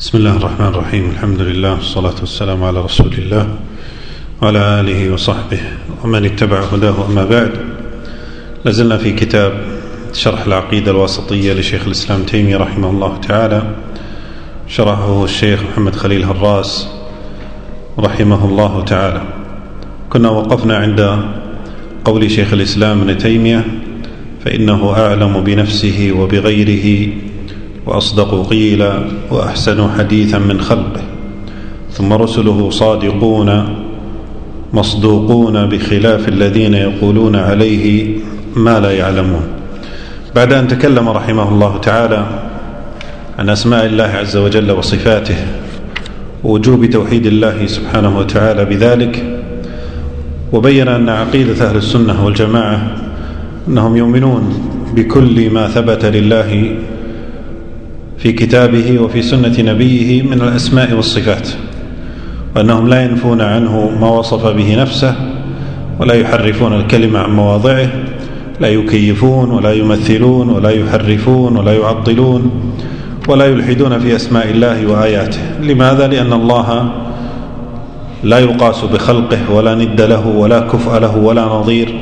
بسم الله الرحمن الرحيم. الحمد لله والصلاة والسلام على رسول الله وعلى آله وصحبه ومن اتبع هداه. أما بعد، لازلنا في كتاب شرح العقيدة الواسطية لشيخ الإسلام تيمية رحمه الله تعالى، شرحه الشيخ محمد خليل هراس رحمه الله تعالى. كنا وقفنا عند قول شيخ الإسلام ابن تيمية: فإنه أعلم بنفسه وبغيره وأصدق قيلا وأحسن حديثا من خلقه، ثم رسله صادقون مصدوقون بخلاف الذين يقولون عليه ما لا يعلمون. بعد أن تكلم رحمه الله تعالى عن أسماء الله عز وجل وصفاته ووجوب توحيد الله سبحانه وتعالى بذلك، وبين أن عقيدة أهل السنة والجماعة أنهم يؤمنون بكل ما ثبت لله في كتابه وفي سنة نبيه من الأسماء والصفات، وأنهم لا ينفون عنه ما وصف به نفسه، ولا يحرفون الكلمة عن مواضعه، لا يكيفون ولا يمثلون ولا يحرفون ولا يعطلون ولا يلحدون في أسماء الله وآياته. لماذا؟ لأن الله لا يقاس بخلقه ولا ند له ولا كفء له ولا نظير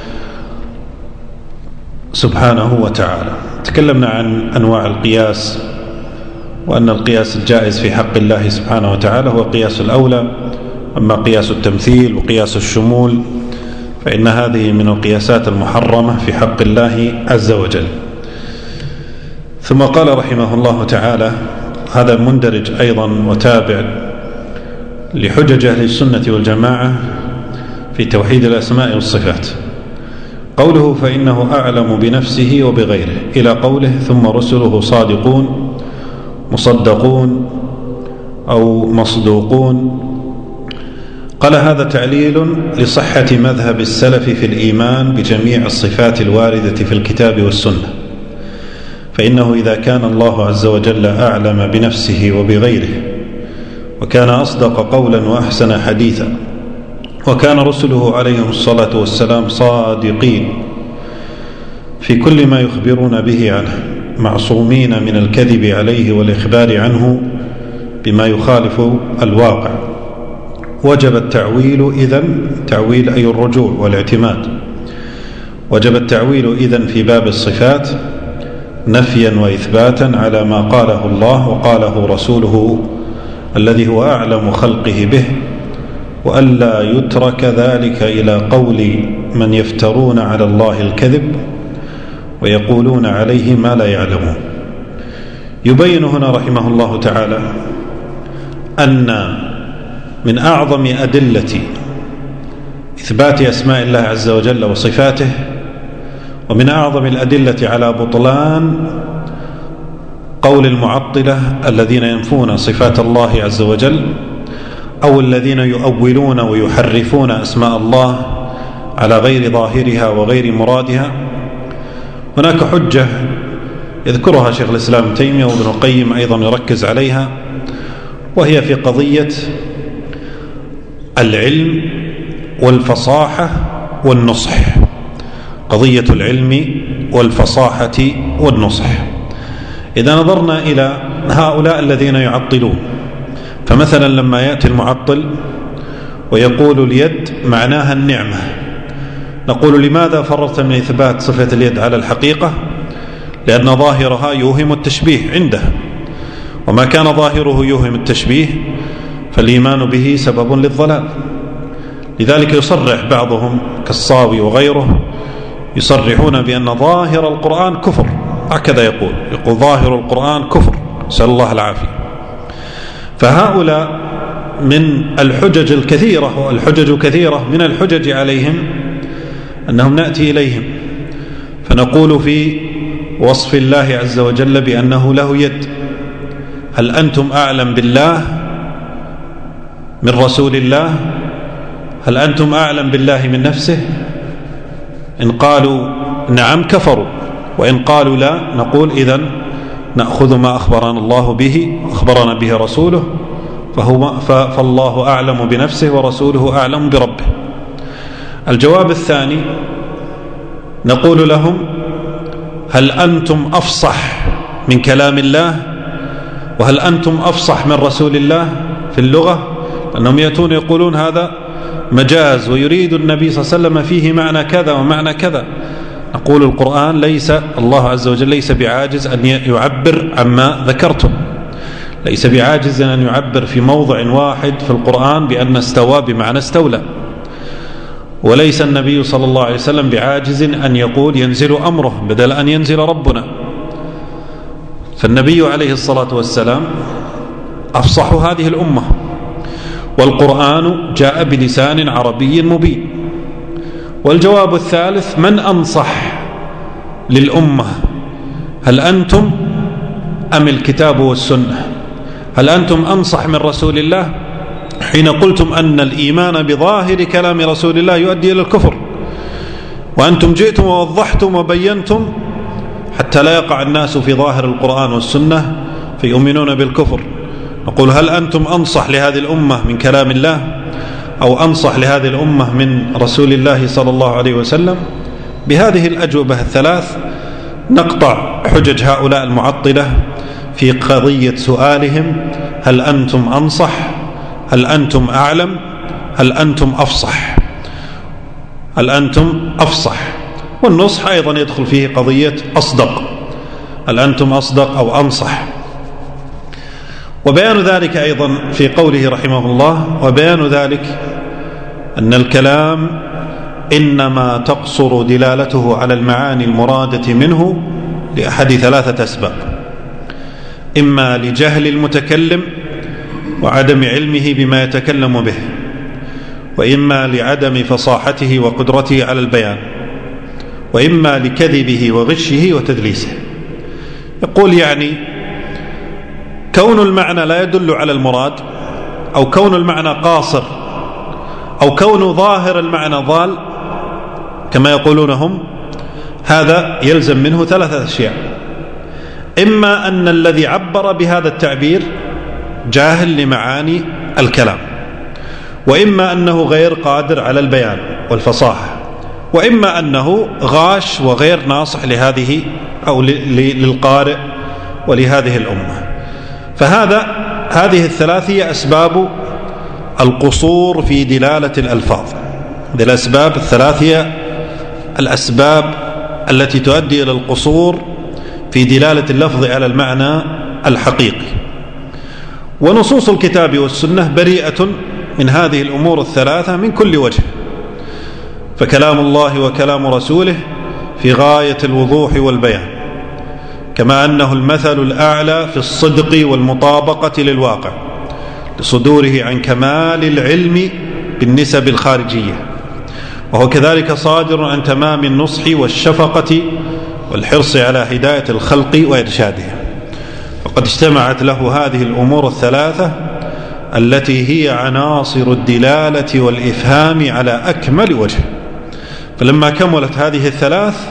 سبحانه وتعالى. تكلمنا عن أنواع القياس، وأن القياس الجائز في حق الله سبحانه وتعالى هو قياس الأولى، أما قياس التمثيل وقياس الشمول فإن هذه من القياسات المحرمة في حق الله عز وجل. ثم قال رحمه الله تعالى، هذا مندرج أيضا وتابع لحجج أهل السنة والجماعة في توحيد الأسماء والصفات، قوله: فإنه أعلم بنفسه وبغيره، إلى قوله: ثم رسله صادقون مصدقون أو مصدوقون. قال: هذا تعليل لصحة مذهب السلف في الإيمان بجميع الصفات الواردة في الكتاب والسنة، فإنه إذا كان الله عز وجل أعلم بنفسه وبغيره، وكان أصدق قولا وأحسن حديثا، وكان رسله عليهم الصلاة والسلام صادقين في كل ما يخبرون به عنه، معصومين من الكذب عليه والإخبار عنه بما يخالف الواقع، وجب التعويل إذن، تعويل أي الرجوع والاعتماد، وجب التعويل إذن في باب الصفات نفيا وإثباتا على ما قاله الله وقاله رسوله الذي هو أعلم خلقه به، وألا يترك ذلك إلى قول من يفترون على الله الكذب ويقولون عليه ما لا يعلمون. يبين هنا رحمه الله تعالى أن من أعظم أدلة إثبات أسماء الله عز وجل وصفاته، ومن أعظم الأدلة على بطلان قول المعطلة الذين ينفون صفات الله عز وجل، أو الذين يؤولون ويحرفون أسماء الله على غير ظاهرها وغير مرادها. هناك حجة يذكرها شيخ الإسلام ابن تيمية وابن القيم أيضا يركز عليها، وهي في قضية العلم والفصاحة والنصح، قضية العلم والفصاحة والنصح. إذا نظرنا إلى هؤلاء الذين يعطلون، فمثلا لما يأتي المعطل ويقول اليد معناها النعمة، نقول: لماذا فررت من إثبات صفة اليد على الحقيقة؟ لأن ظاهرها يوهم التشبيه عنده، وما كان ظاهره يوهم التشبيه فالإيمان به سبب للضلال. لذلك يصرح بعضهم كالصاوي وغيره، يصرحون بأن ظاهر القرآن كفر، هكذا يقول ظاهر القرآن كفر، نسأل الله العافية. فهؤلاء من الحجج الكثيرة، والحجج كثيرة، من الحجج عليهم أنهم نأتي إليهم فنقول في وصف الله عز وجل بأنه له يد: هل أنتم أعلم بالله من رسول الله؟ هل أنتم أعلم بالله من نفسه؟ إن قالوا نعم كفروا، وإن قالوا لا نقول إذن نأخذ ما أخبرنا الله به أخبرنا به رسوله، فالله أعلم بنفسه ورسوله أعلم بربه. الجواب الثاني نقول لهم: هل أنتم أفصح من كلام الله؟ وهل أنتم أفصح من رسول الله في اللغة؟ لأنهم يأتون يقولون هذا مجاز ويريد النبي صلى الله عليه وسلم فيه معنى كذا ومعنى كذا. نقول القرآن ليس، الله عز وجل ليس بعاجز أن يعبر عما ذكرتم، ليس بعاجز أن يعبر في موضع واحد في القرآن بأن استوى بمعنى استولى، وليس النبي صلى الله عليه وسلم بعاجز أن يقول ينزل أمره بدل أن ينزل ربنا. فالنبي عليه الصلاة والسلام أفصح هذه الأمة، والقرآن جاء بلسان عربي مبين. والجواب الثالث: من أنصح للأمة؟ هل أنتم أم الكتاب والسنة؟ هل أنتم أنصح من رسول الله حين قلتم أن الإيمان بظاهر كلام رسول الله يؤدي إلى الكفر، وأنتم جئتم ووضحتم وبينتم حتى لا يقع الناس في ظاهر القرآن والسنة فيؤمنون بالكفر؟ نقول: هل أنتم أنصح لهذه الأمة من كلام الله أو أنصح لهذه الأمة من رسول الله صلى الله عليه وسلم؟ بهذه الأجوبة الثلاث نقطع حجج هؤلاء المعطلة في قضية سؤالهم: هل أنتم أنصح؟ هل أنتم أعلم؟ هل أنتم أفصح؟ هل أنتم أفصح؟ والنصح أيضا يدخل فيه قضية أصدق، هل أنتم أصدق أو أنصح؟ وبيان ذلك أيضا في قوله رحمه الله: وبيان ذلك أن الكلام إنما تقصر دلالته على المعاني المرادة منه لأحد ثلاثة أسباب: إما لجهل المتكلم وعدم علمه بما يتكلم به، وإما لعدم فصاحته وقدرته على البيان، وإما لكذبه وغشه وتدليسه. يقول يعني كون المعنى لا يدل على المراد، أو كون المعنى قاصر، أو كون ظاهر المعنى ضال كما يقولون هم، هذا يلزم منه ثلاثة أشياء: إما أن الذي عبر بهذا التعبير جاهل لمعاني الكلام، وإما أنه غير قادر على البيان والفصاحة، وإما أنه غاش وغير ناصح لهذه أو للقارئ ولهذه الأمة. هذه الثلاثية أسباب القصور في دلالة الألفاظ. هذه الأسباب الثلاثية الأسباب التي تؤدي إلى القصور في دلالة اللفظ على المعنى الحقيقي. ونصوص الكتاب والسنة بريئة من هذه الأمور الثلاثة من كل وجه، فكلام الله وكلام رسوله في غاية الوضوح والبيان، كما أنه المثل الأعلى في الصدق والمطابقة للواقع لصدوره عن كمال العلم بالنسب الخارجية، وهو كذلك صادر عن تمام النصح والشفقة والحرص على هداية الخلق وإرشادهم. وقد اجتمعت له هذه الأمور الثلاثة التي هي عناصر الدلالة والإفهام على أكمل وجه. فلما كملت هذه الثلاث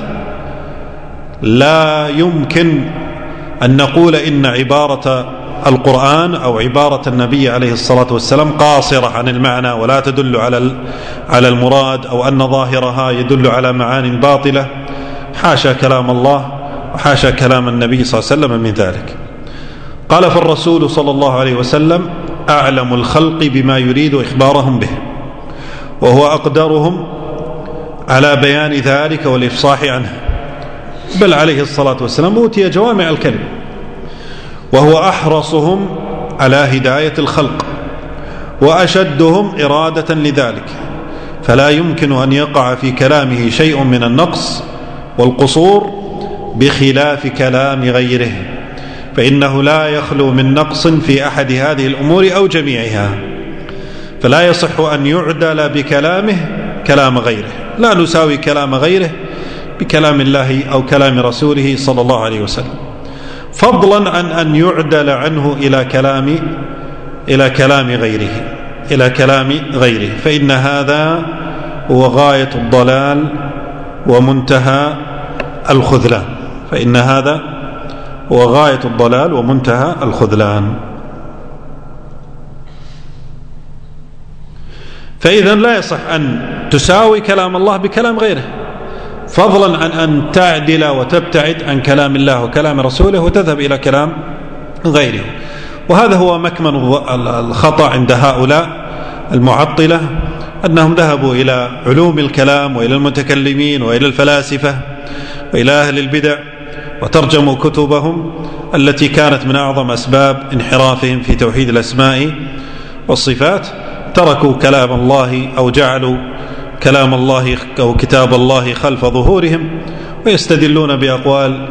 لا يمكن أن نقول إن عبارة القرآن أو عبارة النبي عليه الصلاة والسلام قاصرة عن المعنى ولا تدل على المراد، أو أن ظاهرها يدل على معاني باطلة. حاشا كلام الله وحاشا كلام النبي صلى الله عليه وسلم من ذلك. قال: فالرسول صلى الله عليه وسلم أعلم الخلق بما يريد إخبارهم به، وهو أقدرهم على بيان ذلك والإفصاح عنه، بل عليه الصلاة والسلام أوتي جوامع الكلم، وهو أحرصهم على هداية الخلق وأشدهم إرادة لذلك، فلا يمكن أن يقع في كلامه شيء من النقص والقصور بخلاف كلام غيره، فإنه لا يخلو من نقص في أحد هذه الأمور أو جميعها، فلا يصح أن يعدل بكلامه كلام غيره. لا نساوي كلام غيره بكلام الله أو كلام رسوله صلى الله عليه وسلم، فضلا عن أن يعدل عنه إلى كلام غيره، فإن هذا هو غاية الضلال ومنتهى الخذلان. فإذا لا يصح أن تساوي كلام الله بكلام غيره، فضلا عن أن تعدل وتبتعد عن كلام الله وكلام رسوله وتذهب إلى غيره. وهذا هو مكمن الخطأ عند هؤلاء المعطلة، أنهم ذهبوا إلى علوم الكلام وإلى المتكلمين وإلى الفلاسفة وإلى أهل البدع وترجموا كتبهم التي كانت من أعظم أسباب انحرافهم في توحيد الأسماء والصفات. تركوا كلام الله أو جعلوا كلام الله أو كتاب الله خلف ظهورهم، ويستدلون بأقوال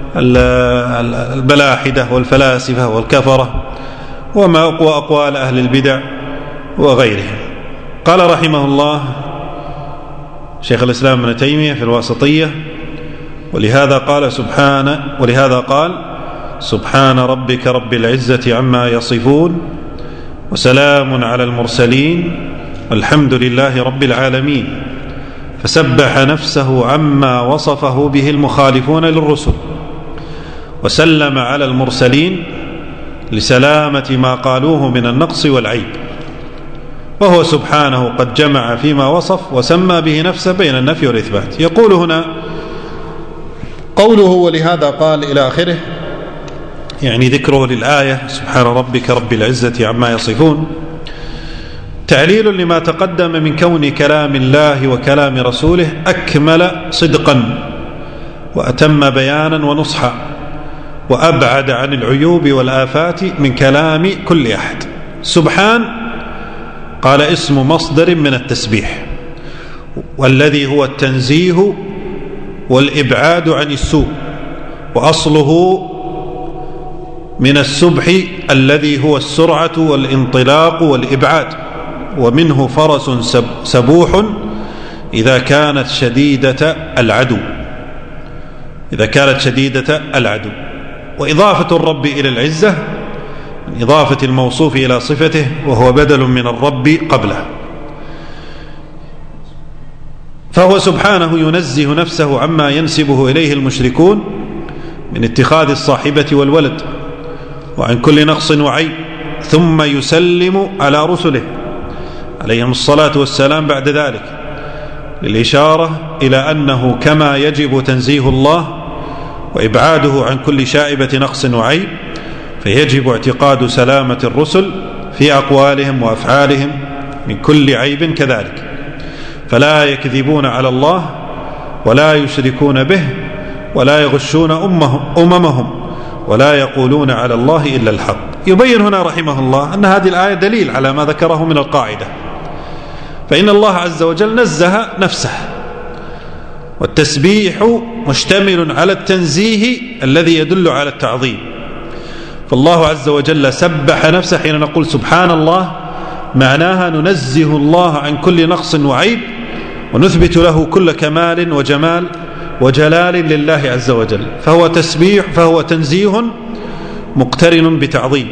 البلاحدة والفلاسفة والكفرة وما أقوال أهل البدع وغيرهم. قال رحمه الله شيخ الإسلام ابن تيمية في الواسطية: ولهذا قال سبحان ربك رب العزة عما يصفون وسلام على المرسلين والحمد لله رب العالمين، فسبح نفسه عما وصفه به المخالفون للرسل، وسلم على المرسلين لسلامة ما قالوه من النقص والعيب، وهو سبحانه قد جمع فيما وصف وسمى به نفسه بين النفي والإثبات. يقول هنا قوله ولهذا قال إلى آخره، يعني ذكره للآية سبحان ربك رب العزة عما يصفون، تعليل لما تقدم من كون كلام الله وكلام رسوله أكمل صدقا وأتم بيانا ونصحا وأبعد عن العيوب والآفات من كلام كل أحد. سبحان قال اسم مصدر من التسبيح، والذي هو التنزيه والإبعاد عن السوء، وأصله من السبح الذي هو السرعة والانطلاق والإبعاد، ومنه فرس سبوح إذا كانت شديدة العدو. وإضافة الرب إلى العزة من إضافة الموصوف إلى صفته، وهو بدل من الرب قبله. فهو سبحانه ينزه نفسه عما ينسبه إليه المشركون من اتخاذ الصاحبة والولد وعن كل نقص وعيب، ثم يسلم على رسله عليهم الصلاة والسلام بعد ذلك، للإشارة إلى أنه كما يجب تنزيه الله وإبعاده عن كل شائبة نقص وعيب، فيجب اعتقاد سلامة الرسل في أقوالهم وأفعالهم من كل عيب كذلك، فلا يكذبون على الله ولا يشركون به ولا يغشون أممهم ولا يقولون على الله إلا الحق. يبين هنا رحمه الله أن هذه الآية دليل على ما ذكره من القاعدة، فإن الله عز وجل نزه نفسه، والتسبيح مشتمل على التنزيه الذي يدل على التعظيم. فالله عز وجل سبح نفسه. حين نقول سبحان الله معناها ننزه الله عن كل نقص وعيب، ونثبت له كل كمال وجمال وجلال لله عز وجل، فهو تسبيح، فهو تنزيه مقترن بتعظيم.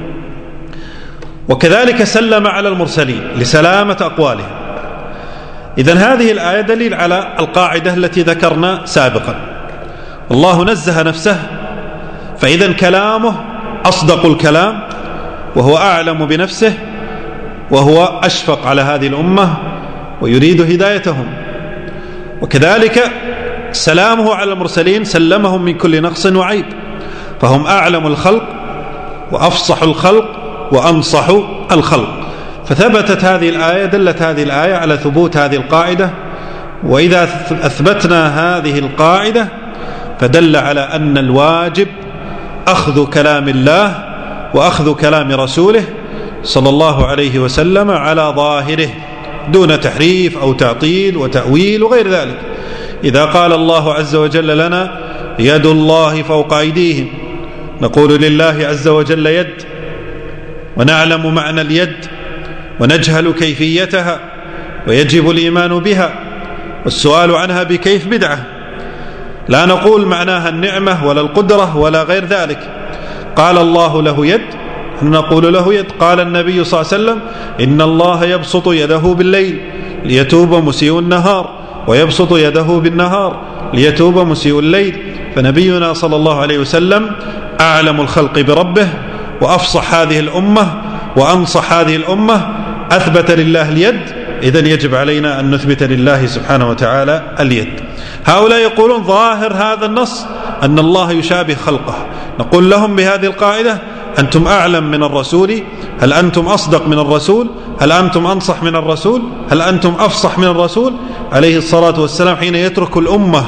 وكذلك سلم على المرسلين لسلامة أقوالهم. إذن هذه الآية دليل على القاعدة التي ذكرنا سابقا، الله نزه نفسه، فإذن كلامه أصدق الكلام، وهو أعلم بنفسه، وهو أشفق على هذه الأمة ويريد هدايتهم. وكذلك سلامه على المرسلين سلمهم من كل نقص وعيب، فهم أعلم الخلق وأفصح الخلق وأنصح الخلق. فثبتت هذه الآية، دلت هذه الآية على ثبوت هذه القاعدة. وإذا أثبتنا هذه القاعدة فدل على أن الواجب أخذ كلام الله وأخذ كلام رسوله صلى الله عليه وسلم على ظاهره دون تحريف أو تعطيل وتأويل وغير ذلك. إذا قال الله عز وجل لنا يد الله فوق أيديهم، نقول لله عز وجل يد، ونعلم معنى اليد ونجهل كيفيتها، ويجب الإيمان بها، والسؤال عنها بكيف بدعة. لا نقول معناها النعمة ولا القدرة ولا غير ذلك. قال الله له يد، نقول له يد. قال النبي صلى الله عليه وسلم إن الله يبسط يده بالليل ليتوب مسيء النهار، ويبسط يده بالنهار ليتوب مسيء الليل. فنبينا صلى الله عليه وسلم أعلم الخلق بربه، وأفصح هذه الأمة وأنصح هذه الأمة، أثبت لله اليد. إذن يجب علينا أن نثبت لله سبحانه وتعالى اليد. هؤلاء يقولون ظاهر هذا النص أن الله يشابه خلقه، نقول لهم بهذه القاعدة أنتم أعلم من الرسول؟ هل أنتم أصدق من الرسول؟ هل أنتم أنصح من الرسول؟ هل أنتم أفصح من الرسول عليه الصلاة والسلام حين يترك الأمة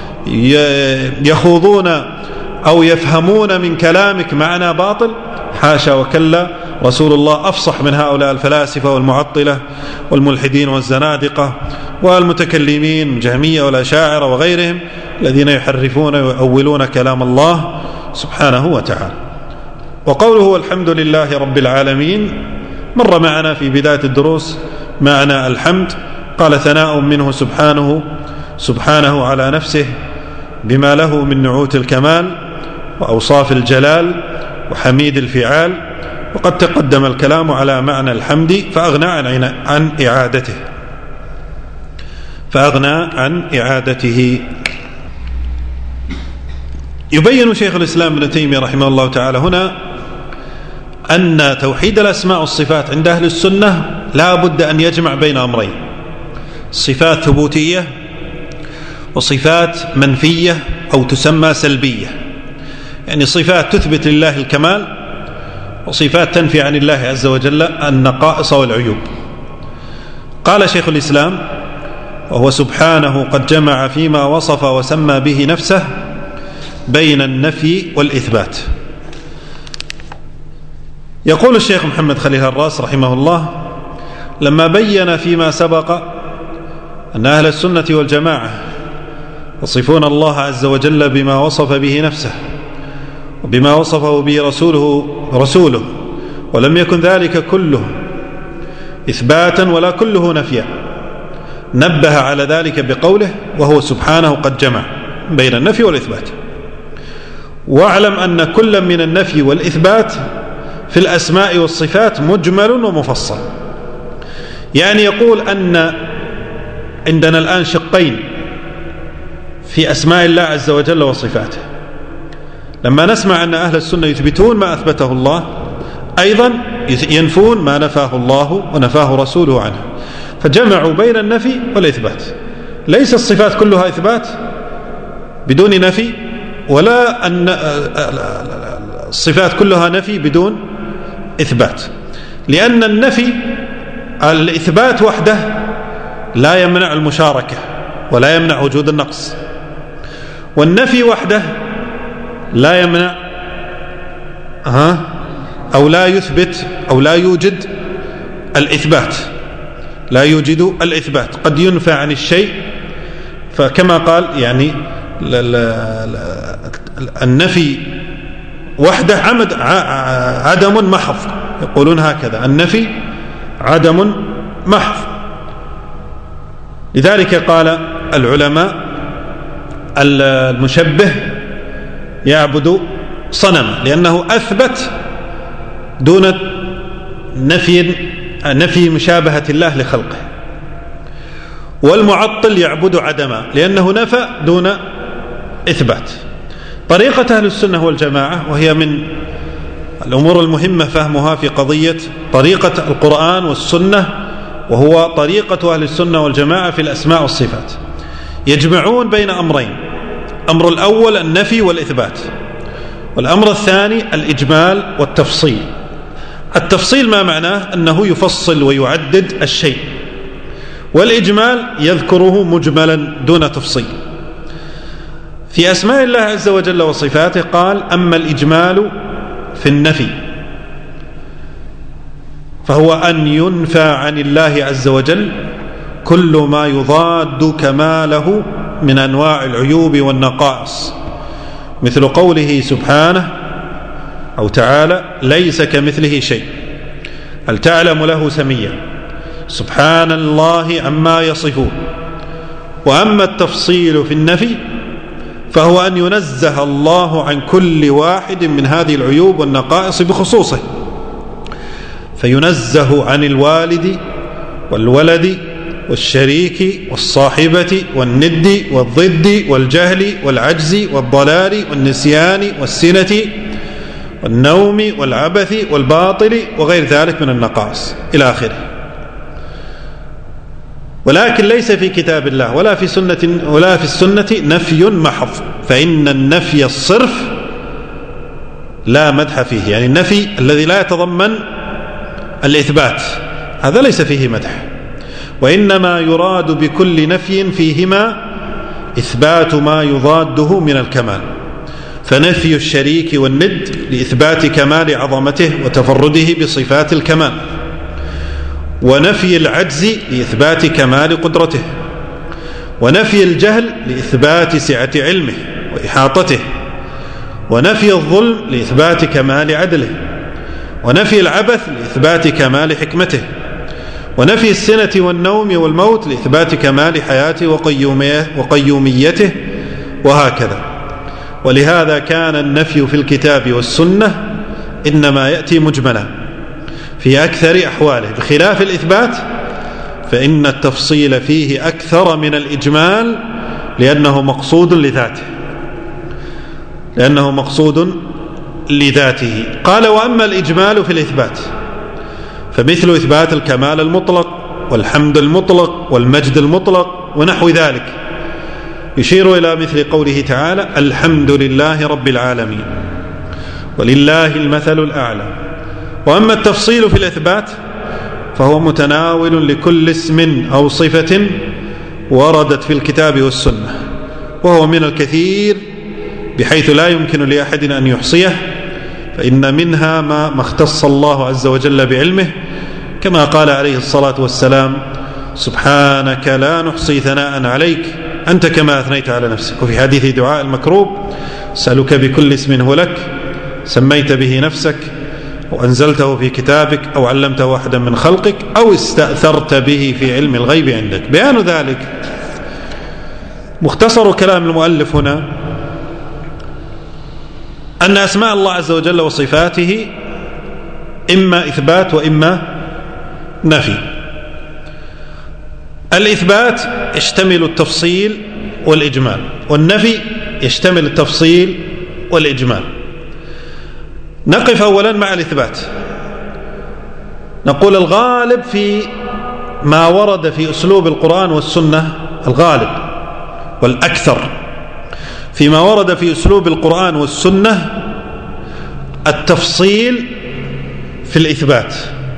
يخوضون أو يفهمون من كلامك معنى باطل؟ حاشا وكلا، رسول الله أفصح من هؤلاء الفلاسفة والمعطلة والملحدين والزنادقة والمتكلمين من جهمية والأشاعرة وغيرهم الذين يحرفون ويؤولون كلام الله سبحانه وتعالى. وقوله والحمد لله رب العالمين مر معنا في بداية الدروس معنى الحمد. قال ثناء منه سبحانه على نفسه بما له من نعوت الكمال وأوصاف الجلال وحميد الفعال. وقد تقدم الكلام على معنى الحمد فأغنى عن إعادته. يبين شيخ الإسلام ابن تيمية رحمه الله تعالى هنا أن توحيد الأسماء والصفات عند أهل السنة لا بد أن يجمع بين أمرين: صفات ثبوتية وصفات منفية أو تسمى سلبية، يعني صفات تثبت لله الكمال وصفات تنفي عن الله عز وجل النقائص والعيوب. قال شيخ الإسلام: وهو سبحانه قد جمع فيما وصف وسمى به نفسه بين النفي والإثبات. يقول الشيخ محمد خليل الراس رحمه الله لما بين فيما سبق أن أهل السنة والجماعة يصفون الله عز وجل بما وصف به نفسه وبما وصفه به رسوله ولم يكن ذلك كله إثباتا ولا كله نفيا، نبه على ذلك بقوله: وهو سبحانه قد جمع بين النفي والإثبات. واعلم أن كل من النفي والإثبات في الأسماء والصفات مجمل ومفصل. يعني يقول أن عندنا الآن شقين في أسماء الله عز وجل وصفاته. لما نسمع أن أهل السنة يثبتون ما أثبته الله، أيضا ينفون ما نفاه الله ونفاه رسوله عنه، فجمعوا بين النفي والإثبات. ليس الصفات كلها إثبات بدون نفي، ولا أن الصفات كلها نفي بدون إثبات، لأن الإثبات وحده لا يمنع المشاركة ولا يمنع وجود النقص، والنفي وحده لا يمنع أو لا يثبت أو لا يوجد الإثبات. قد ينفى عن الشيء، فكما قال يعني النفي وحده عدم محض، يقولون هكذا: النفي عدم محض. لذلك قال العلماء: المشبه يعبد صنما، لأنه أثبت دون نفي مشابهة الله لخلقه. والمعطل يعبد عدما، لأنه نفى دون إثبات. طريقة أهل السنة والجماعة، وهي من الأمور المهمة فهمها في قضية طريقة القرآن والسنة، وهو طريقة أهل السنة والجماعة في الأسماء والصفات، يجمعون بين أمرين: الأمر الأول النفي والإثبات، والأمر الثاني الإجمال والتفصيل. التفصيل ما معناه؟ أنه يفصل ويعدد الشيء، والإجمال يذكره مجملا دون تفصيل. في أسماء الله عز وجل وصفاته قال: أما الإجمال في النفي فهو أن ينفى عن الله عز وجل كل ما يضاد كماله من أنواع العيوب والنقائص، مثل قوله سبحانه أو تعالى: ليس كمثله شيء، هل تعلم له سميا، سبحان الله عما يصفون. وأما التفصيل في النفي فهو أن ينزه الله عن كل واحد من هذه العيوب والنقائص بخصوصه، فينزه عن الوالد والولد والشريك والصاحبة والند والضد والجهل والعجز والضلال والنسيان والسنة والنوم والعبث والباطل وغير ذلك من النقائص إلى آخره. ولكن ليس في كتاب الله ولا في السنة نفي محض، فإن النفي الصرف لا مدح فيه، يعني النفي الذي لا يتضمن الإثبات هذا ليس فيه مدح، وإنما يراد بكل نفي فيهما إثبات ما يضاده من الكمال، فنفي الشريك والند لإثبات كمال عظمته وتفرده بصفات الكمال، ونفي العجز لإثبات كمال قدرته، ونفي الجهل لإثبات سعة علمه وإحاطته، ونفي الظلم لإثبات كمال عدله، ونفي العبث لإثبات كمال حكمته، ونفي السنة والنوم والموت لإثبات كمال حياته وقيوميته، وهكذا. ولهذا كان النفي في الكتاب والسنة إنما يأتي مجملا في أكثر أحواله، بخلاف الإثبات فإن التفصيل فيه أكثر من الإجمال لأنه مقصود لذاته. قال: وأما الإجمال في الإثبات فمثل إثبات الكمال المطلق والحمد المطلق والمجد المطلق ونحو ذلك، يشير إلى مثل قوله تعالى: الحمد لله رب العالمين ولله المثل الأعلى. وأما التفصيل في الإثبات فهو متناول لكل اسم أو صفة وردت في الكتاب والسنة، وهو من الكثير بحيث لا يمكن لأحد أن يحصيه، فإن منها ما اختص الله عز وجل بعلمه، كما قال عليه الصلاة والسلام: سبحانك لا نحصي ثناء عليك أنت كما أثنيت على نفسك. وفي حديث دعاء المكروب: أسألك بكل اسم هو لك سميت به نفسك أو أنزلته في كتابك أو علمته أحدا من خلقك أو استأثرت به في علم الغيب عندك. بيان ذلك. مختصر كلام المؤلف هنا أن أسماء الله عز وجل وصفاته إما إثبات وإما نفي. الإثبات يشتمل التفصيل والإجمال، والنفي يشتمل التفصيل والإجمال. نقف أولا مع الإثبات. نقول الغالب في ما ورد في أسلوب القرآن والسنة، الغالب والأكثر فيما ورد في أسلوب القرآن والسنة التفصيل في الإثبات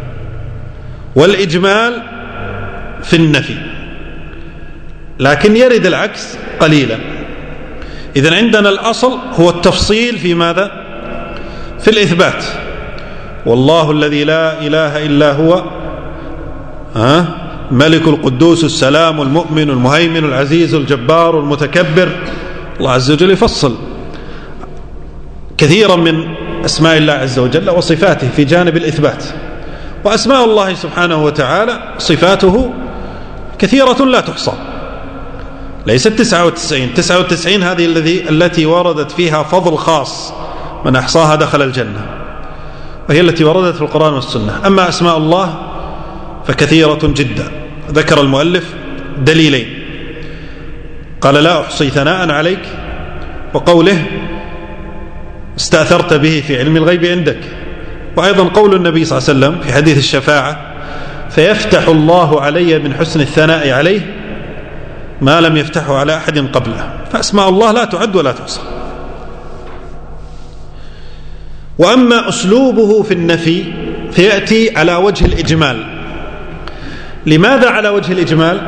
والإجمال في النفي، لكن يرد العكس قليلا. إذن عندنا الأصل هو التفصيل في ماذا؟ في الإثبات. والله الذي لا إله إلا هو ملك القدوس السلام المؤمن المهيمن العزيز الجبار المتكبر. الله عز وجل يفصل كثيرا من أسماء الله عز وجل وصفاته في جانب الإثبات، وأسماء الله سبحانه وتعالى صفاته كثيرة لا تحصى، ليست 99 هذه التي وردت فيها فضل خاص، من أحصاها دخل الجنة، وهي التي وردت في القرآن والسنة. أما أسماء الله فكثيرة جدا. ذكر المؤلف دليلين: قال: لا أحصي ثناء عليك، وقوله: استأثرت به في علم الغيب عندك. وأيضا قول النبي صلى الله عليه وسلم في حديث الشفاعة: فيفتح الله علي من حسن الثناء عليه ما لم يفتحه على أحد قبله. فأسماء الله لا تعد ولا تحصى. وأما أسلوبه في النفي فيأتي على وجه الإجمال. لماذا على وجه الإجمال؟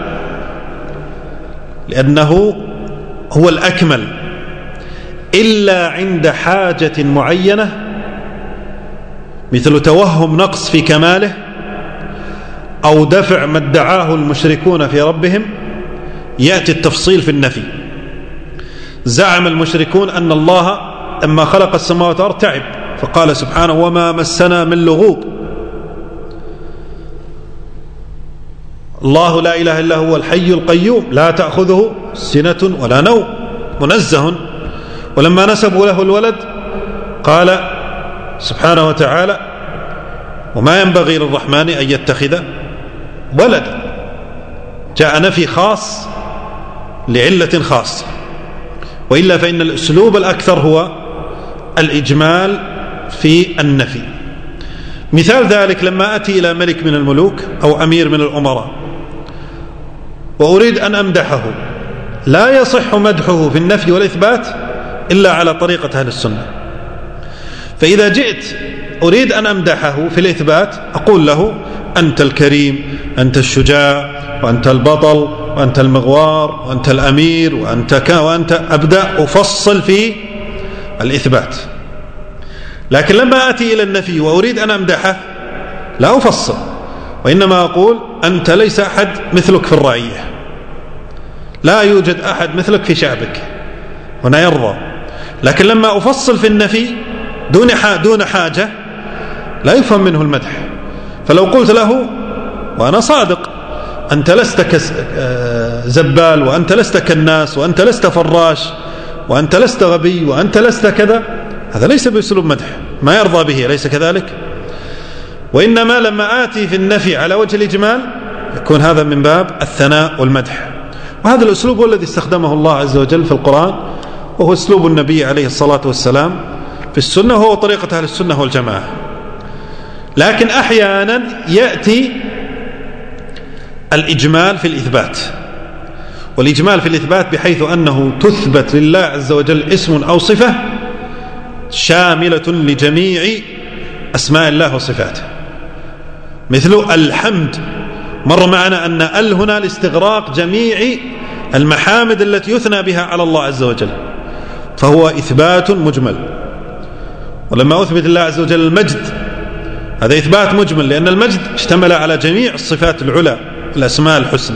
لأنه هو الأكمل، إلا عند حاجة معينة مثل توهم نقص في كماله أو دفع ما ادعاه المشركون في ربهم يأتي التفصيل في النفي. زعم المشركون أن الله لما خلق السماوات والأرض تعب، فقال سبحانه: وما مسنا من لغوب. الله لا إله إلا هو الحي القيوم لا تأخذه سنة ولا نوم، منزه. ولما نسبوا له الولد قال سبحانه وتعالى: وما ينبغي للرحمن أن يتخذ ولدا. جاء نفي خاص لعلة خاصة. وإلا فإن الأسلوب الأكثر هو الإجمال في النفي. مثال ذلك: لما أتي إلى ملك من الملوك أو أمير من الأمراء وأريد أن أمدحه، لا يصح مدحه في النفي والإثبات إلا على طريقة أهل السنة. فإذا جئت أريد أن أمدحه في الإثبات أقول له أنت الكريم، أنت الشجاع، وأنت البطل، وأنت المغوار، وأنت الأمير، وأنت أبدأ أفصل في الإثبات. لكن لما أتي إلى النفي وأريد أن أمدحه لا أفصل، وإنما أقول أنت ليس أحد مثلك في الرعية، لا يوجد أحد مثلك في شعبك، هنا يرضى. لكن لما أفصل في النفي دون حاجة لا يفهم منه المدح. فلو قلت له وأنا صادق أنت لست كزبال، وأنت لست كالناس، وأنت لست فراش، وأنت لست غبي، وأنت لست كذا، هذا ليس بأسلوب مدح، ما يرضى به، ليس كذلك؟ وإنما لما آتي في النفي على وجه الإجمال يكون هذا من باب الثناء والمدح. وهذا الأسلوب هو الذي استخدمه الله عز وجل في القرآن، وهو أسلوب النبي عليه الصلاة والسلام في السنة، وهو طريقة أهل السنة والجماعة. لكن أحيانا يأتي الإجمال في الإثبات، والإجمال في الإثبات بحيث أنه تثبت لله عز وجل اسم أو صفة شاملة لجميع أسماء الله وصفاته، مثل الحمد. مر معنا أن هنا لاستغراق جميع المحامد التي يثنى بها على الله عز وجل، فهو إثبات مجمل. ولما أثبت الله عز وجل المجد هذا إثبات مجمل، لأن المجد اشتمل على جميع الصفات العلى، الأسماء الحسنى.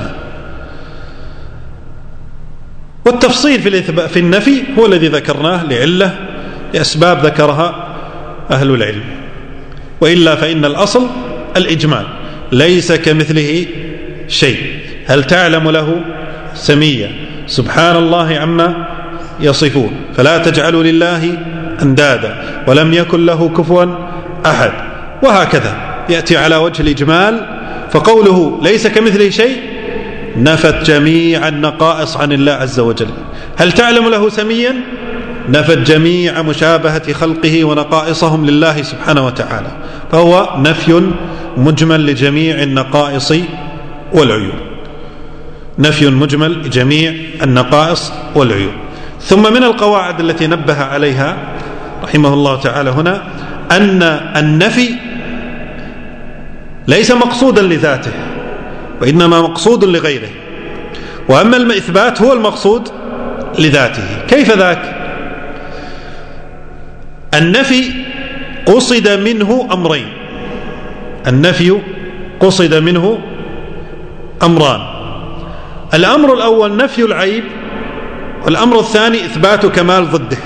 والتفصيل في النفي هو الذي ذكرناه لعلة، لأسباب ذكرها أهل العلم، وإلا فإن الأصل الإجمال. ليس كمثله شيء، هل تعلم له سميا، سبحان الله عما يصفون، فلا تجعلوا لله أندادا، ولم يكن له كفوا أحد، وهكذا يأتي على وجه الإجمال. فقوله ليس كمثله شيء نفت جميع النقائص عن الله عز وجل. هل تعلم له سميا، نفت جميع مشابهة خلقه ونقائصهم لله سبحانه وتعالى، فهو نفي مجمل لجميع النقائص والعيوب، نفي مجمل لجميع النقائص والعيوب. ثم من القواعد التي نبه عليها رحمه الله تعالى هنا أن النفي ليس مقصودا لذاته، وإنما مقصود لغيره، وأما الإثبات هو المقصود لذاته. كيف ذاك؟ النفي قصد منه أمرين، النفي قصد منه أمران. الأمر الأول نفي العيب، والأمر الثاني إثبات كمال ضده.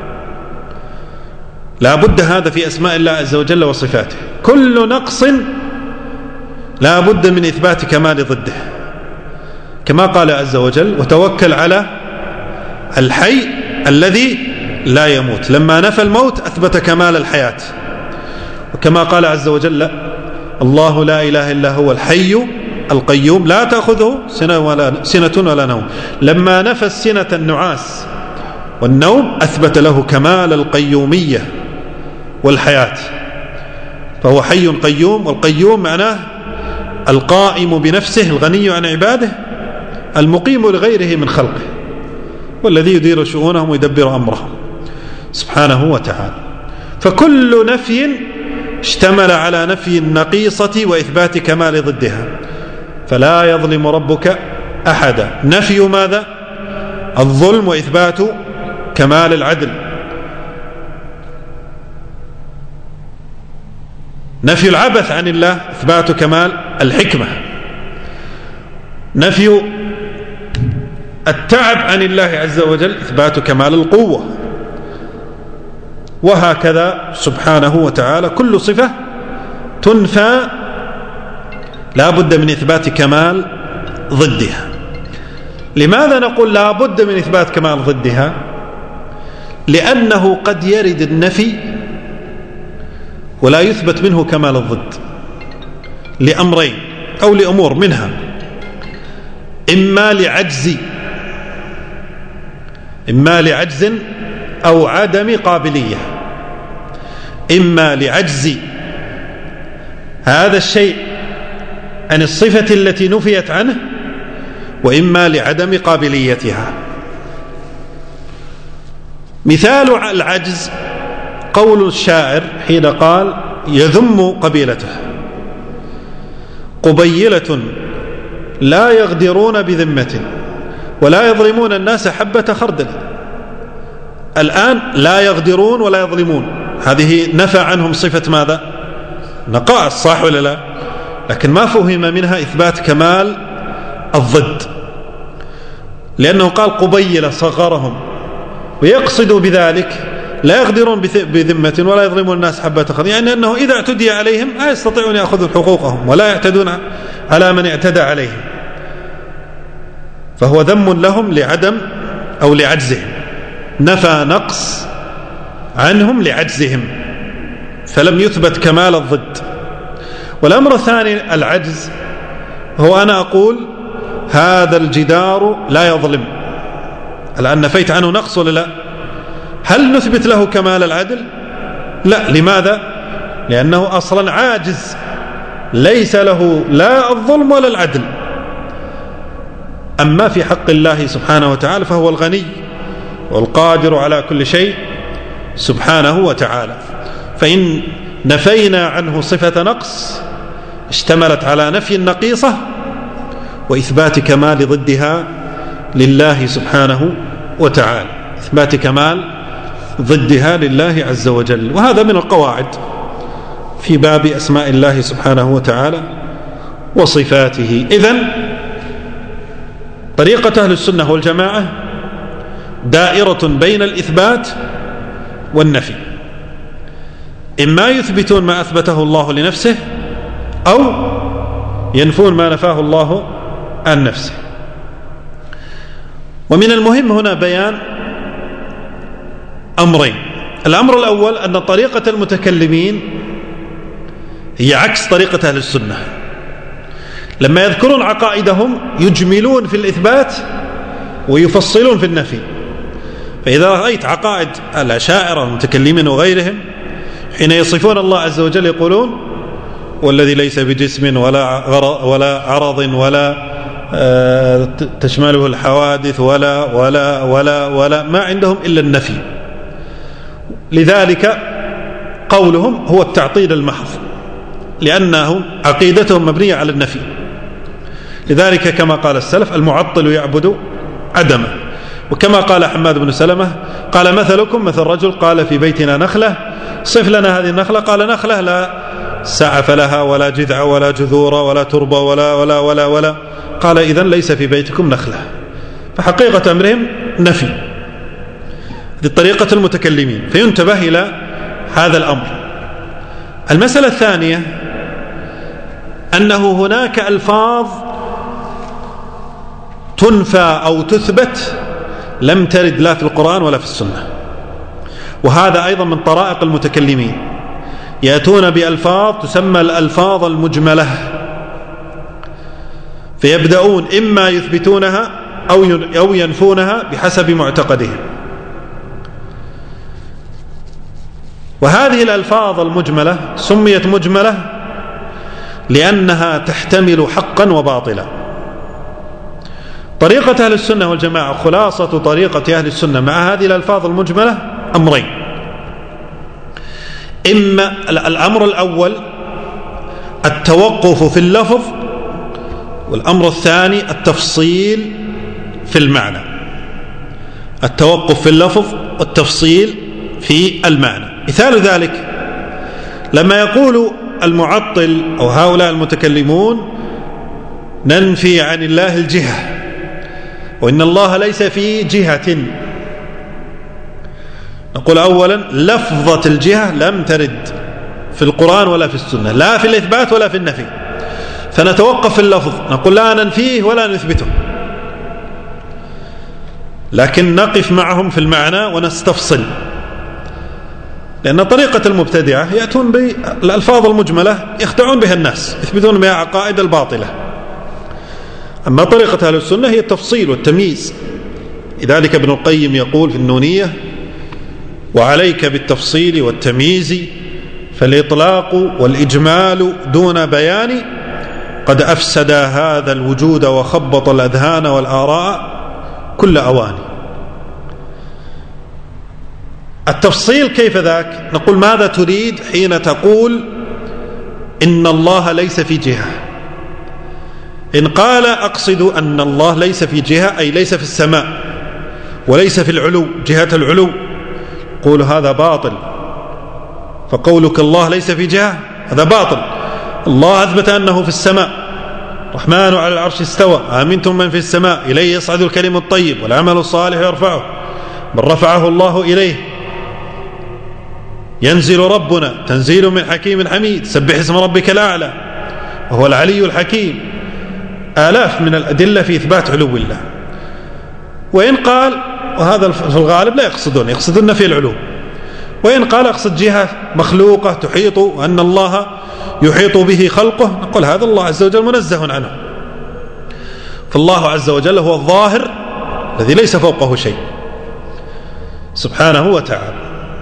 لا بد هذا في أسماء الله عز وجل وصفاته، كل نقص لا بد من إثبات كمال ضده، كما قال عز وجل وتوكل على الحي الذي لا يموت، لما نفى الموت أثبت كمال الحياة. وكما قال عز وجل الله لا إله إلا هو الحي القيوم لا تأخذه سنة ولا نوم، لما نفى السنة النعاس والنوم أثبت له كمال القيومية والحياة، فهو حي قيوم. والقيوم معناه القائم بنفسه الغني عن عباده المقيم لغيره من خلقه، والذي يدير شؤونهم ويدبر أمرهم سبحانه وتعالى. فكل نفي اشتمل على نفي النقيصة وإثبات كمال ضدها، فلا يظلم ربك أحدا. نفي ماذا؟ الظلم وإثبات كمال العدل. نفي العبث عن الله إثبات كمال الحكمة. نفي التعب عن الله عز وجل إثبات كمال القوة، وهكذا سبحانه وتعالى كل صفة تنفى لا بد من إثبات كمال ضدها. لماذا نقول لا بد من إثبات كمال ضدها؟ لأنه قد يرد النفي ولا يثبت منه كمال الضد لأمرين أو لأمور، منها إما لعجز أو عدم قابلية، إما لعجز هذا الشيء عن الصفة التي نفيت عنه، وإما لعدم قابليتها. مثال العجز قول الشاعر حين قال يذم قبيلته: قبيلة لا يغدرون بذمة ولا يظلمون الناس حبة خردل. الآن لا يغدرون ولا يظلمون، هذه نفى عنهم صفة ماذا؟ نقائص، صح ولا لا؟ لكن ما فهم منها إثبات كمال الضد، لأنه قال قبيلة صغرهم، ويقصد بذلك لا يغدرون بذمة ولا يظلمون الناس حبة خردل، يعني أنه إذا اعتدي عليهم لا يستطيعون يأخذوا حقوقهم ولا يعتدون على من اعتدى عليهم، فهو ذم لهم لعدم أو لعجزهم، نفى نقص عنهم لعجزهم، فلم يثبت كمال الضد. والأمر الثاني العجز، هو أنا أقول هذا الجدار لا يظلم، الآن نفيت عنه نقص ولا لا؟ هل نثبت له كمال العدل؟ لا. لماذا؟ لأنه أصلا عاجز، ليس له لا الظلم ولا العدل. أما في حق الله سبحانه وتعالى فهو الغني والقادر على كل شيء سبحانه وتعالى، فإن نفينا عنه صفة نقص اشتملت على نفي النقيصة وإثبات كمال ضدها لله سبحانه وتعالى، إثبات كمال ضدها لله عز وجل. وهذا من القواعد في باب أسماء الله سبحانه وتعالى وصفاته. إذن طريقة أهل السنة والجماعة دائرة بين الإثبات والنفي، إما يثبتون ما أثبته الله لنفسه أو ينفون ما نفاه الله عن نفسه. ومن المهم هنا بيان أمرين: الأمر الأول أن طريقة المتكلمين هي عكس طريقة أهل السنة، لما يذكرون عقائدهم يجملون في الإثبات ويفصلون في النفي. فإذا رأيت عقائد الأشاعرة المتكلمين وغيرهم حين يصفون الله عز وجل يقولون والذي ليس بجسم ولا عرض ولا تشمله الحوادث ولا ولا ولا ولا، ما عندهم إلا النفي. لذلك قولهم هو التعطيل المحض، لأنه عقيدتهم مبنية على النفي. لذلك كما قال السلف: المعطل يعبد عدمه. وكما قال حماد بن سلمة قال: مثلكم مثل رجل قال في بيتنا نخلة، صف لنا هذه النخلة. قال: نخلة لا سعف لها ولا جذع ولا جذور ولا تربة ولا ولا ولا ولا. قال: إذن ليس في بيتكم نخلة. فحقيقة أمرهم نفي، هذه طريقة المتكلمين، فينتبه إلى هذا الأمر. المسألة الثانية أنه هناك ألفاظ تنفى أو تثبت لم ترد لا في القرآن ولا في السنة، وهذا أيضا من طرائق المتكلمين، يأتون بألفاظ تسمى الألفاظ المجملة، فيبدأون إما يثبتونها أو ينفونها بحسب معتقدهم. وهذه الألفاظ المجملة سميت مجملة لأنها تحتمل حقا وباطلا. طريقة أهل السنة والجماعة، خلاصة طريقة أهل السنة مع هذه الألفاظ المجملة أمرين: إما الأمر الأول التوقف في اللفظ، والأمر الثاني التفصيل في المعنى. التوقف في اللفظ والتفصيل في المعنى. مثال ذلك لما يقول المعطل أو هؤلاء المتكلمون ننفي عن الله الجهة وإن الله ليس في جهة، نقول أولا لفظة الجهة لم ترد في القرآن ولا في السنة، لا في الإثبات ولا في النفي، فنتوقف في اللفظ، نقول لا ننفيه ولا نثبته، لكن نقف معهم في المعنى ونستفصل. لأن طريقة المبتدعة يأتون بالألفاظ المجملة يخدعون بها الناس، يثبتون بها عقائد الباطلة. أما طريقة أهل السنة هي التفصيل والتمييز. لذلك ابن القيم يقول في النونية: وعليك بالتفصيل والتمييز، فالإطلاق والإجمال دون بيان قد أفسد هذا الوجود وخبط الأذهان والآراء كل أوان. التفصيل كيف ذاك؟ نقول ماذا تريد حين تقول إن الله ليس في جهة؟ إن قال أقصد أن الله ليس في جهة أي ليس في السماء وليس في العلو جهة العلو، قول هذا باطل، فقولك الله ليس في جهة هذا باطل. الله أثبت أنه في السماء، الرحمن على العرش استوى، آمنتم من في السماء إليه يصعد الكلم الطيب والعمل الصالح يرفعه، بل رفعه الله إليه. ينزل ربنا تنزيل من حكيم حميد، سبح اسم ربك الأعلى وهو العلي الحكيم. آلاف من الأدلة في إثبات علو الله. وإن قال، وهذا في الغالب لا يقصدون في العلو، وإن قال أقصد جهة مخلوقة تحيط وأن الله يحيط به خلقه، نقول هذا الله عز وجل منزه عنه، فالله عز وجل هو الظاهر الذي ليس فوقه شيء سبحانه وتعالى.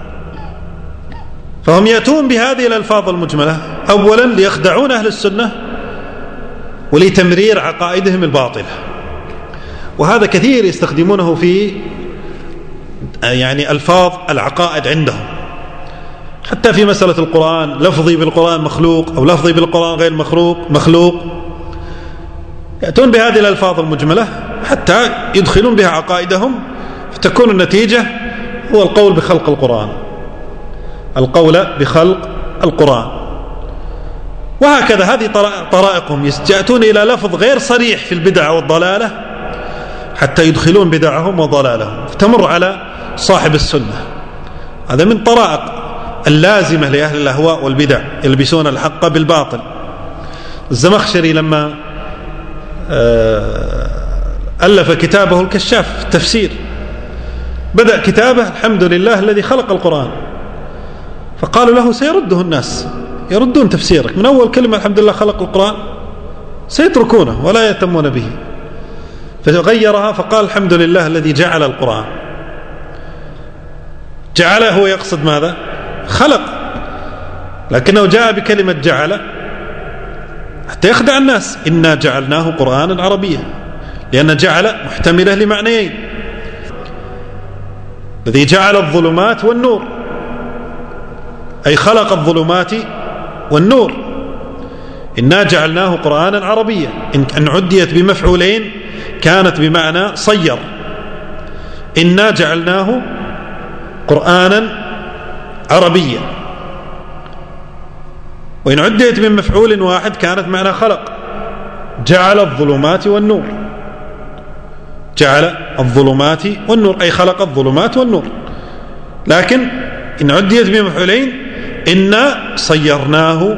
فهم يأتون بهذه الألفاظ المجملة أولا ليخدعون أهل السنة ولتمرير عقائدهم الباطلة، وهذا كثير يستخدمونه في يعني ألفاظ العقائد عندهم، حتى في مسألة القرآن، لفظي بالقرآن مخلوق أو لفظي بالقرآن غير مخلوق، يأتون بهذه الألفاظ المجملة حتى يدخلون بها عقائدهم، فتكون النتيجة هو القول بخلق القرآن، القول بخلق القرآن. وهكذا هذه طرائقهم، يأتون إلى لفظ غير صريح في البدع والضلالة حتى يدخلون بدعهم وضلالهم، فتمر على صاحب السنة. هذا من طرائق اللازمة لأهل الأهواء والبدع، يلبسون الحق بالباطل. الزمخشري لما ألف كتابه الكشاف في التفسير، بدأ كتابه الحمد لله الذي خلق القرآن، فقالوا له سيرده الناس، يردون تفسيرك من أول كلمة الحمد لله خلق القرآن، سيتركونه ولا يهتمون به، فغيرها فقال الحمد لله الذي جعل القرآن. جعله هو يقصد ماذا؟ خلق، لكنه جاء بكلمة جعل حتى يخدع الناس، إنا جعلناه قرآنا عربيا، لأن جعل محتملة لمعنيين، الذي جعل الظلمات والنور أي خلق الظلمات والنور. إنا جعلناه قرآنا عربيا إن عديت بمفعولين كانت بمعنى صير، إنا جعلناه قرآنا عربيا، وإن عديت من مفعول واحد كانت معنى خلق، جعل الظلمات والنور، جعل الظلمات والنور أي خلق الظلمات والنور. لكن إن عديت بمفعولين إنا صيرناه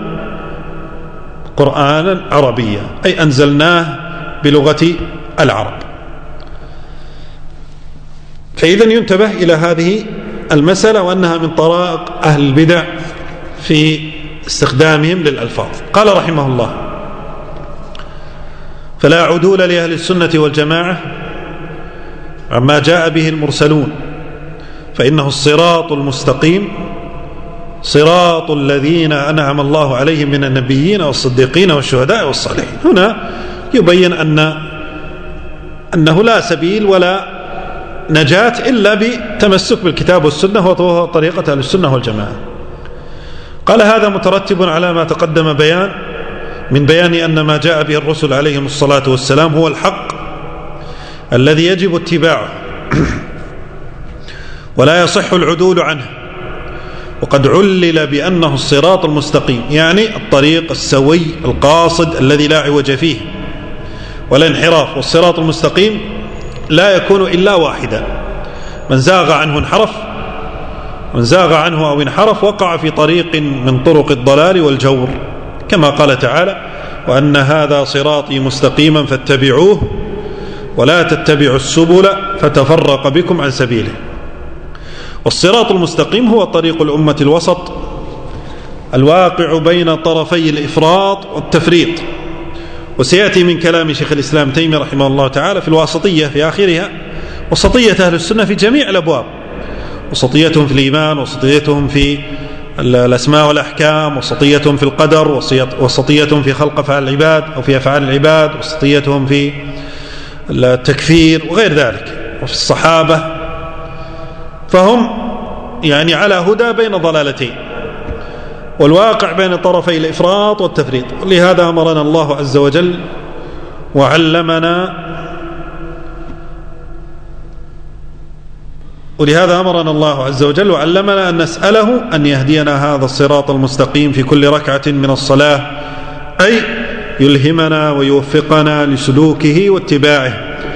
قرآنا عربيا أي أنزلناه بلغة العرب. فإذا ينتبه إلى هذه المسألة وأنها من طرائق أهل البدع في استخدامهم للألفاظ. قال رحمه الله: فلا عدول لأهل السنة والجماعة عما جاء به المرسلون، فإنه الصراط المستقيم صراط الذين أنعم الله عليهم من النبيين والصديقين والشهداء والصالحين. هنا يبين أنه لا سبيل ولا نجاة إلا بتمسك بالكتاب والسنة، وهو طريقة أهل السنة والجماعة. قال: هذا مترتب على ما تقدم من بيان أن ما جاء به الرسل عليهم الصلاة والسلام هو الحق الذي يجب اتباعه ولا يصح العدول عنه، وقد علل بأنه الصراط المستقيم، يعني الطريق السوي القاصد الذي لا عوج فيه ولا انحراف. والصراط المستقيم لا يكون إلا واحدا، من زاغ عنه انحرف، من زاغ عنه أو انحرف وقع في طريق من طرق الضلال والجور، كما قال تعالى: وأن هذا صراطي مستقيما فاتبعوه ولا تتبعوا السبل فتفرق بكم عن سبيله. والصراط المستقيم هو طريق الأمة الوسط الواقع بين طرفي الإفراط والتفريط. وسيأتي من كلام شيخ الإسلام تيمية رحمه الله تعالى في الواسطية في آخرها وسطية أهل السنة في جميع الأبواب، وسطيتهم في الإيمان، وسطيتهم في الأسماء والأحكام، وسطيتهم في القدر، وسطيتهم في خلق أفعال العباد أو في أفعال العباد، وسطيتهم في التكفير وغير ذلك، وفي الصحابة. فهم يعني على هدى بين ضلالتين، والواقع بين طرفي الإفراط والتفريط. لهذا أمرنا الله عز وجل وعلمنا أن نسأله أن يهدينا هذا الصراط المستقيم في كل ركعة من الصلاة، أي يلهمنا ويوفقنا لسلوكه واتباعه،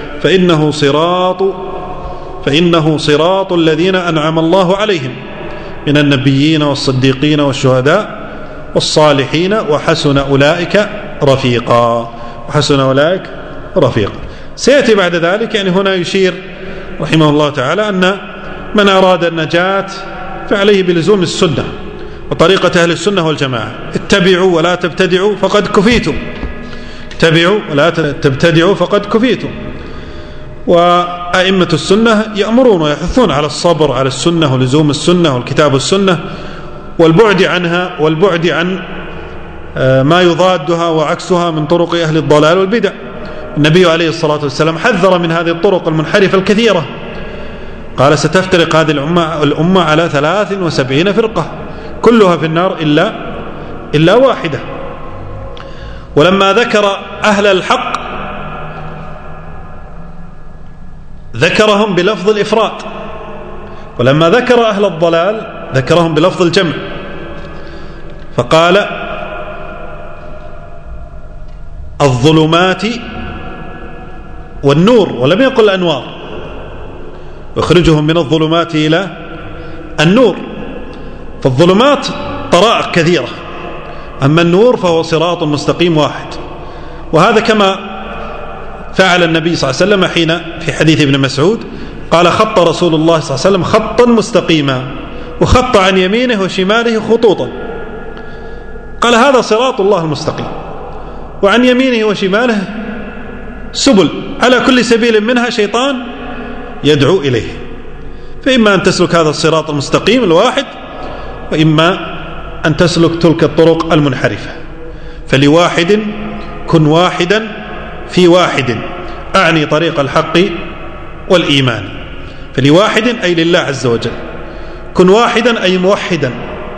فإنه صراط الذين أنعم الله عليهم من النبيين والصديقين والشهداء والصالحين وحسن أولئك رفيقا. سيأتي بعد ذلك، يعني هنا يشير رحمه الله تعالى أن من أراد النجاة فعليه بلزوم السنة وطريقة أهل السنة والجماعة. اتبعوا ولا تبتدعوا فقد كفيتم. وأئمة السنة يأمرون ويحثون على الصبر على السنة ولزوم السنة والكتاب والسنة والبعد عنها، والبعد عن ما يضادها وعكسها من طرق أهل الضلال والبدع. النبي عليه الصلاة والسلام حذر من هذه الطرق المنحرفة الكثيرة، قال: ستفترق هذه الأمة على 73 فرقة كلها في النار إلا واحدة. ولما ذكر أهل الحق ذكرهم بلفظ الإفراط، ولما ذكر أهل الضلال ذكرهم بلفظ الجمع، فقال: الظلمات والنور، ولم يقل أنوار، يخرجهم من الظلمات إلى النور. فالظلمات طرائق كثيرة، أما النور فهو صراط مستقيم واحد. وهذا كما فعل النبي صلى الله عليه وسلم حين في حديث ابن مسعود قال: خط رسول الله صلى الله عليه وسلم خطا مستقيما، وخط عن يمينه وشماله خطوطا، قال: هذا صراط الله المستقيم. وعن يمينه وشماله سبل، على كل سبيل منها شيطان يدعو إليه. فإما أن تسلك هذا الصراط المستقيم الواحد، وإما أن تسلك تلك الطرق المنحرفة. فلواحد كن واحدا في واحد، أعني طريق الحق والإيمان. فلواحد أي لله عز وجل، كن واحدا أي موحدا،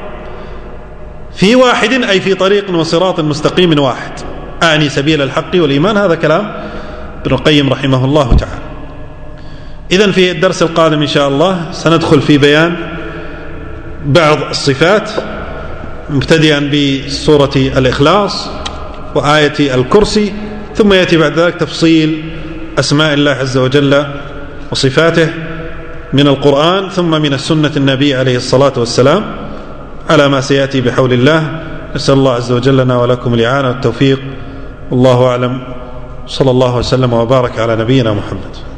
في واحد أي في طريق وصراط مستقيم واحد، أعني سبيل الحق والإيمان. هذا كلام ابن القيم رحمه الله تعالى. إذن في الدرس القادم إن شاء الله سندخل في بيان بعض الصفات، مبتدئا بسورة الإخلاص وآية الكرسي، ثم يأتي بعد ذلك تفصيل أسماء الله عز وجل وصفاته من القرآن ثم من السنة النبي عليه الصلاة والسلام على ما سيأتي بحول الله. نسأل الله عز وجل لنا ولكم الإعانة والتوفيق، والله أعلم. صلى الله وسلم وبارك على نبينا محمد.